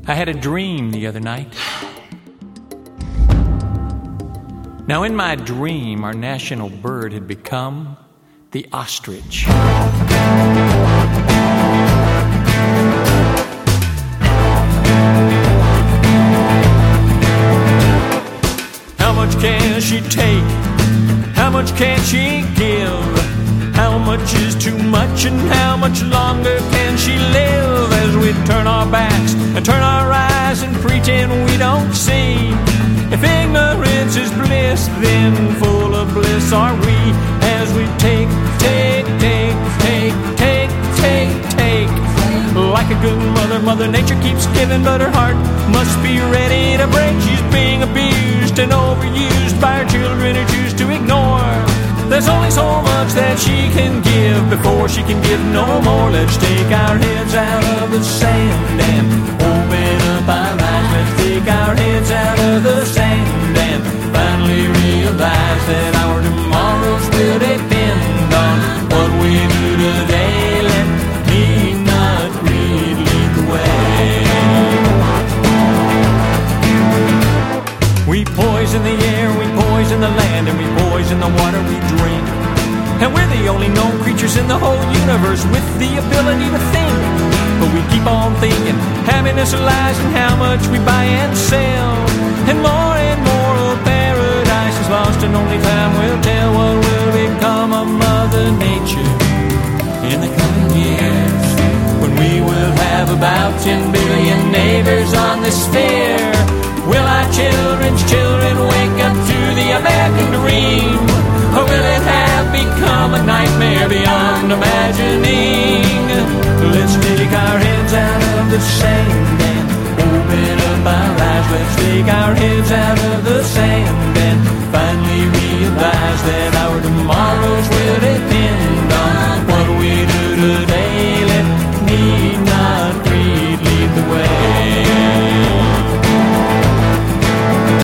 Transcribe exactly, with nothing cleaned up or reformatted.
I had a dream the other night. Now, in my dream, our national bird had become the ostrich. How much can she take? How much can she give? How much is too much and how much longer can she live? As we turn our backs and turn our eyes and pretend we don't see. If ignorance is bliss, then full of bliss are we. As we take, take, take, take, take, take, take. Like a good mother, Mother Nature keeps giving, but her heart must be ready to break. She's being abused and overused by her children who choose to ignore. There's only so much that she can give before she can give no more. Let's take our heads out of the sand and open up our eyes. Let's take our heads out of the sand and finally realize that our tomorrows will depend on what we do today. Let me not read, lead the way. We poison the air, we poison the land, and we poison the water we drink. And we're the only known creatures in the whole universe with the ability to think. But we keep on thinking happiness lies in how much we buy and sell. And more and more of paradise is lost, and only time will tell what will become of Mother Nature in the coming years, when we will have about ten billion neighbors on the sphere. Will our children's children wake up to the American dream? Or will it have become a nightmare beyond imagining? Let's take our heads out of the sand and open up our eyes. Let's take our heads out